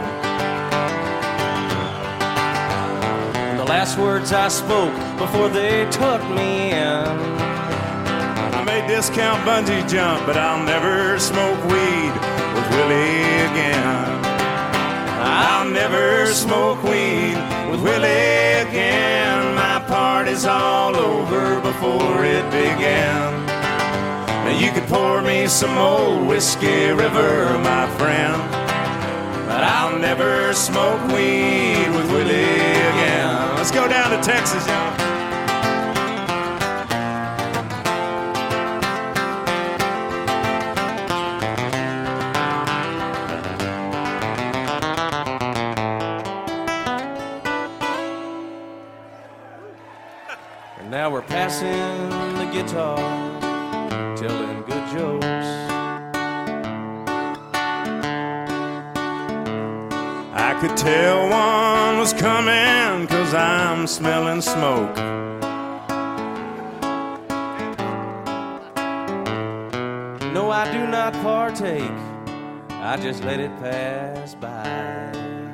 The last words I spoke before they took me in. I may discount bungee jump, but I'll never smoke weed with Willie again. I'll never smoke weed with Willie again. My party's all over before it began. Now you could pour me some old Whiskey River, my friend, but I'll never smoke weed with Willie again. Let's go down to Texas, y'all. passing the guitar, telling good jokes. I could tell one was coming 'cause I'm smelling smoke. No, I do not partake, I just let it pass by.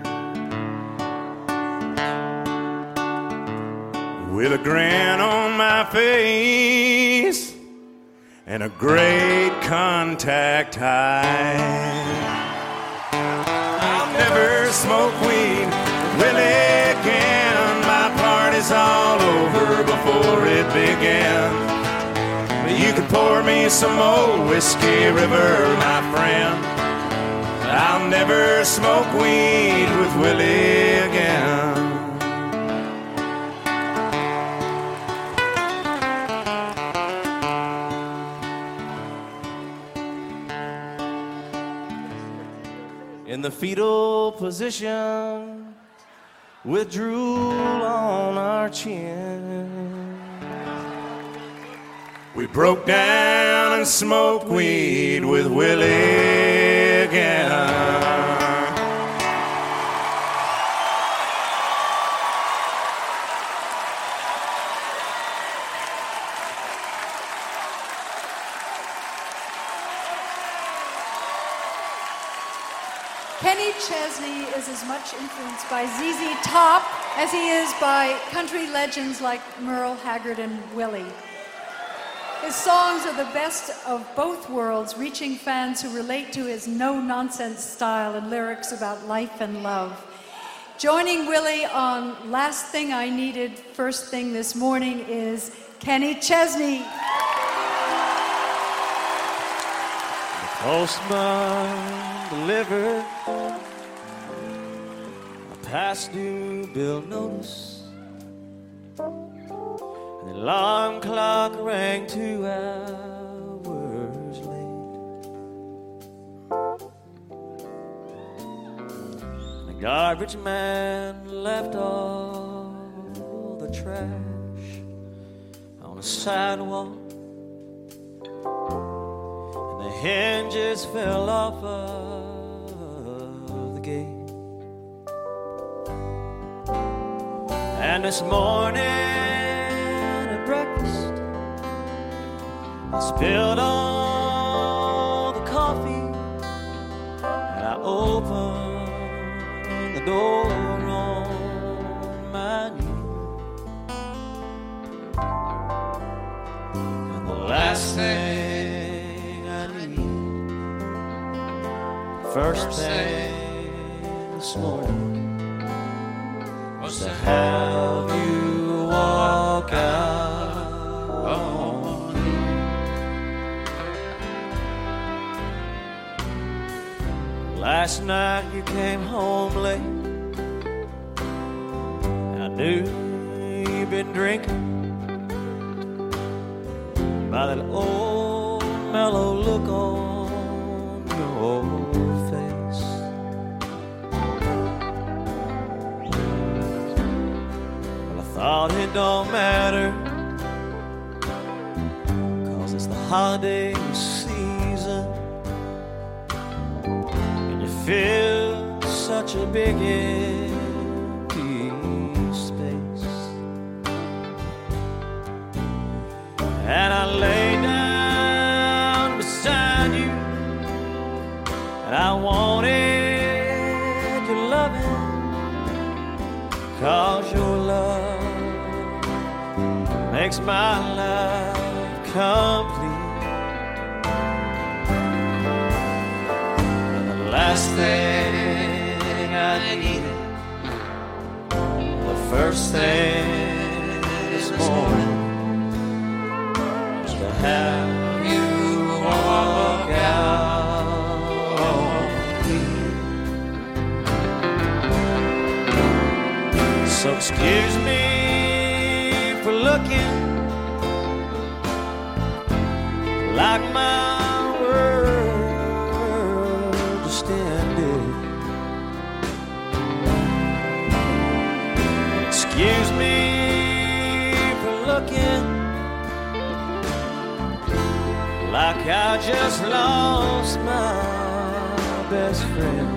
With a grin on my face and a great contact high. I'll never smoke weed, Willie again. My party's all over before it began. But you could pour me some old Whiskey River, my friend. I'll never smoke weed with Willie again. In the fetal position, with drool on our chin, we broke down and smoked weed with Willie again. Kenny Chesney is as much influenced by Z Z Top as he is by country legends like Merle Haggard and Willie. His songs are the best of both worlds, reaching fans who relate to his no-nonsense style and lyrics about life and love. Joining Willie on Last Thing I Needed, First Thing This Morning is Kenny Chesney. the postman delivered a past due bill notice. The alarm clock rang two hours late. The garbage man left all the trash on the sidewalk, and the hinges fell off of the gate. And this morning at breakfast, I spilled all the coffee, and I opened the door on my knee. And the last thing I need, first thing this morning, was to have you walk out on me. Last night you came home late. I knew you'd been drinking by that old mellow look on your face. Thought it don't matter, 'cause it's the holiday season, and you feel such a big empty space. And I lay down beside you, and I wanted your loving, 'cause your love makes my life complete. And the last thing I needed, the first thing this morning, was to have you walk out on me. So excuse me for looking like my world just ended. Excuse me for looking I just lost my best friend.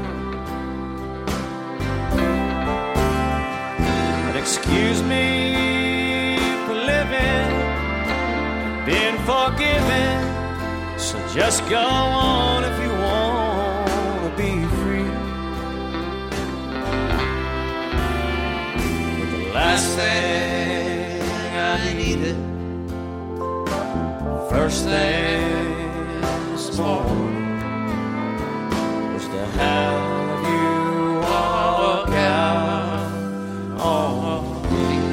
But excuse me for living, being forgiven, so just go on if you want to be free. But the last thing I needed, first thing this morning, was to have you walk out on me.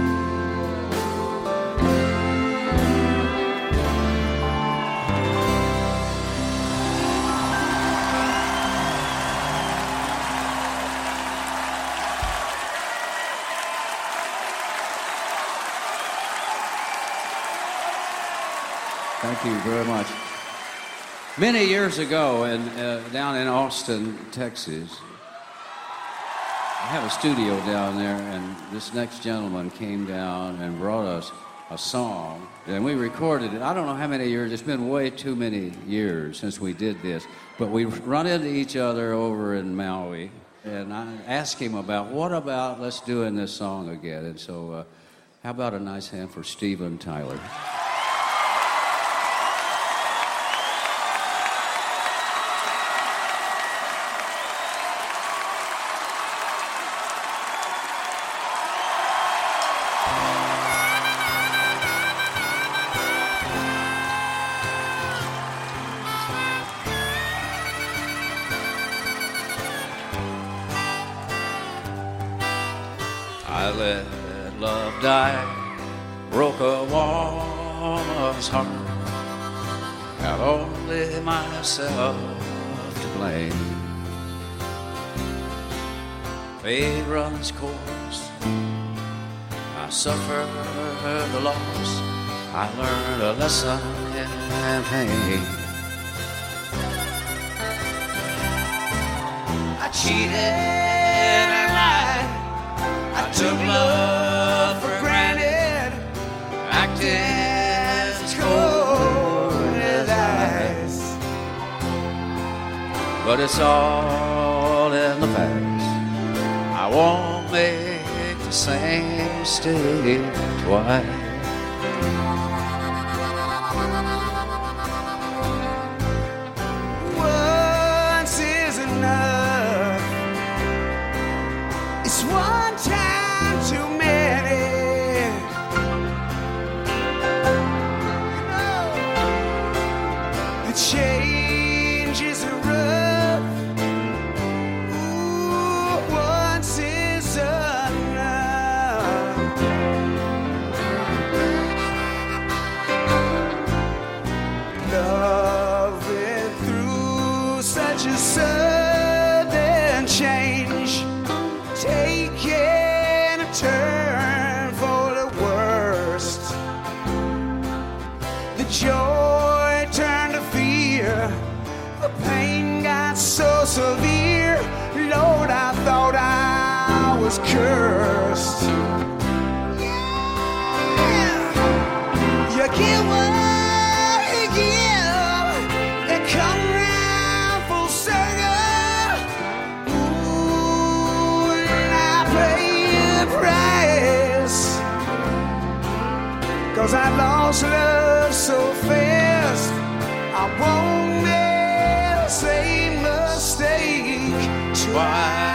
Thank you very much. Many years ago, in, uh, down in Austin, Texas, I have a studio down there, and this next gentleman came down and brought us a song, and we recorded it. I don't know how many years. It's been way too many years since we did this, but we run into each other over in Maui, and I asked him about, what about let's doing this song again? And so, uh, how about a nice hand for Steven Tyler? I let love die, broke a woman's heart, got only myself to blame. Fate runs course, I suffer the loss, I learned a lesson in pain. I cheated and lied, I took love for granted, acted as cold as ice. But it's all in the past. I won't make the same mistake twice. Once is enough. It's one time too many. You know, the changes are rough. Ooh, once is enough. Loving through such a sudden change, taking a turn for the worst. The joy turned to fear, the pain got so severe. Lord, I thought I was cursed. Yeah, you get what you give, and come round full circle. Ooh, and I pay the price, 'cause I lost love so fast. I won't make the same mistake twice.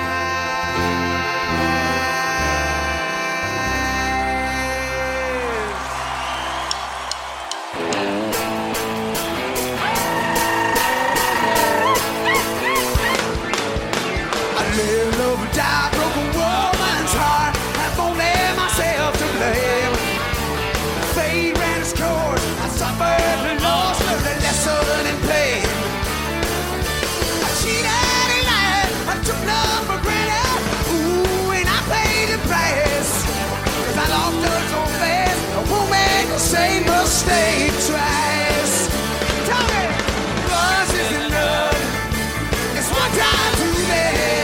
I live, love, and die, broke a woman's heart. Have only myself to blame. Fate ran its course. I suffered and lost, learned a lesson in pain. I cheated and lied, I took love for granted. Ooh, and I paid the price, 'cause I lost her so fast. I won't make the same mistake twice. Tell me, once is enough. It's one time too many.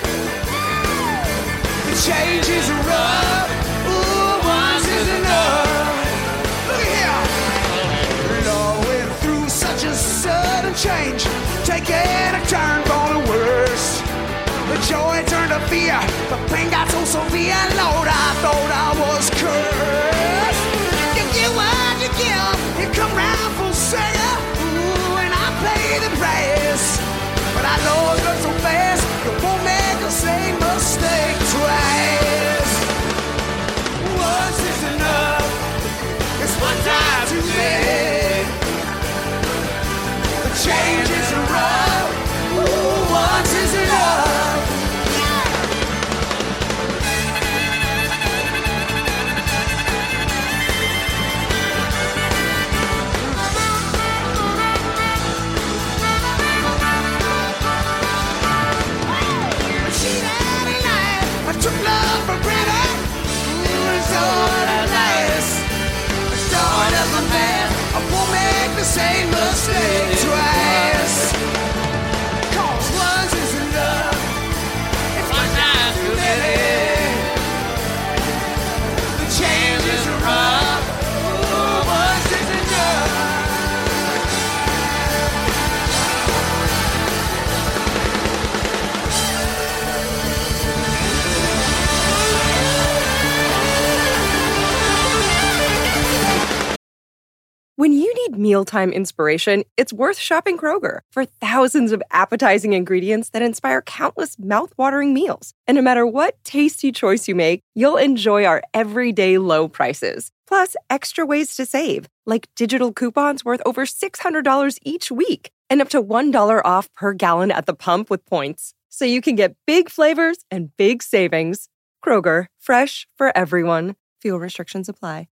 The changes are rough. Ooh, once is enough. Look at here. Lord, went through such a sudden change, taking a turn for the worse. The joy turned to fear, the pain got so severe, Lord, I thought I was cursed. You get what you give, you come round full circle, ooh, and I pay the price. But I know it's not so fast, you won't make the same mistake twice. Once is enough, it's one time too many. The changes are rough, ooh, once is enough. Took love for granted, ooh, it's all that lasts. The story doesn't pass, I won't make the same mistake twice. Cause once is enough, it's one time too many. The changes are rough, ooh, once is enough. When you need mealtime inspiration, it's worth shopping Kroger for thousands of appetizing ingredients that inspire countless mouth-watering meals. And no matter what tasty choice you make, you'll enjoy our everyday low prices. Plus, extra ways to save, like digital coupons worth over six hundred dollars each week and up to one dollar off per gallon at the pump with points. So you can get big flavors and big savings. Kroger, fresh for everyone. Fuel restrictions apply.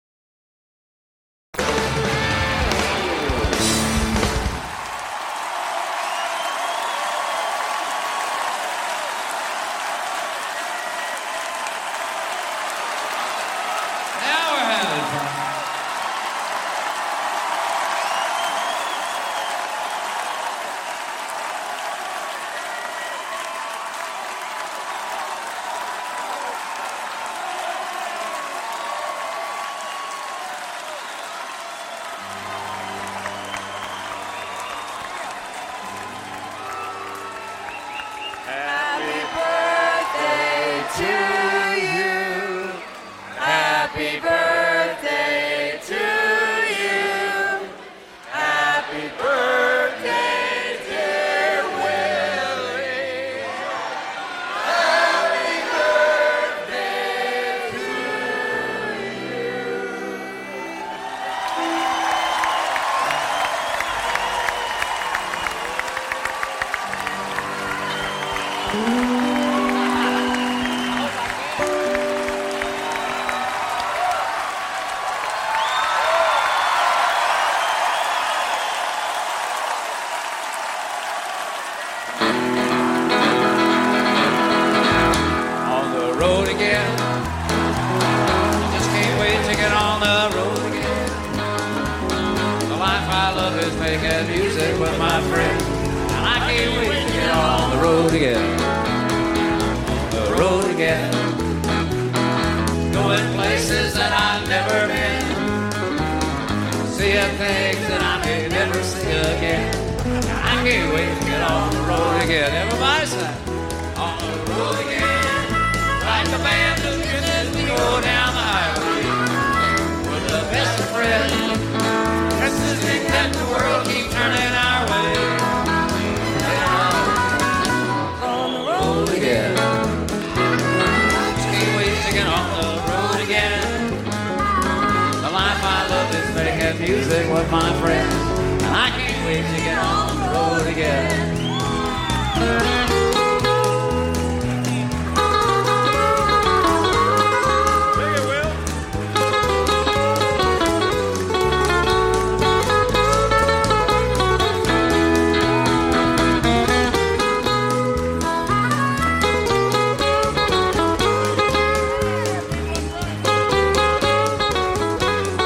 Music with my friends, and I can't wait to get on the road again.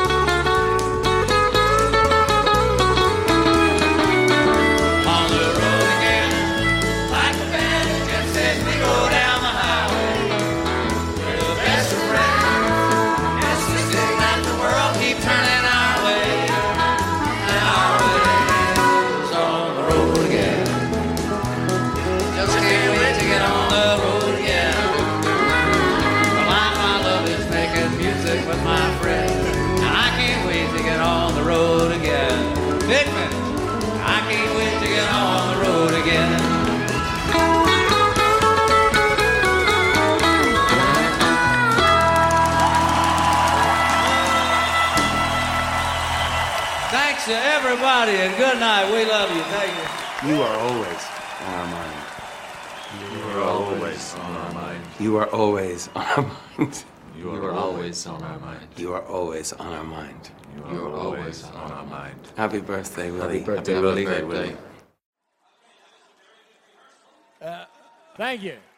On the road. everybody, and good night. We love you. Thank you. You are always on our mind. You are always on our mind. You are always on our mind. You are always on our mind. You are always on our mind. You are always on our mind. Happy birthday, Willie. Happy birthday, Willie. Happy birthday, Willie. Uh, thank you.